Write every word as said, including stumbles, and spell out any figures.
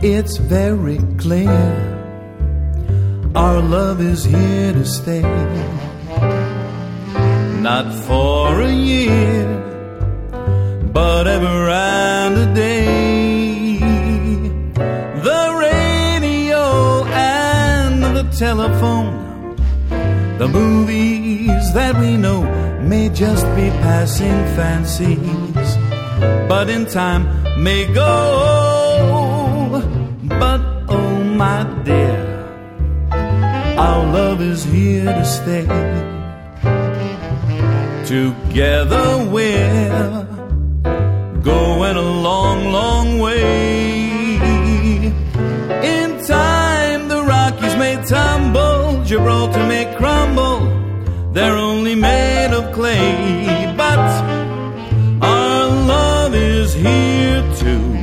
it's very clear our love is here to stay. Not for a year, but ever and a day. The radio and the telephone, the movies that we know may just be passing fancies, but in time may go. But oh my dear, our love is here to stay. Together we're going a long, long way. In time the Rockies may tumble, Gibraltar may crumble, they're only made of clay. But our love is here to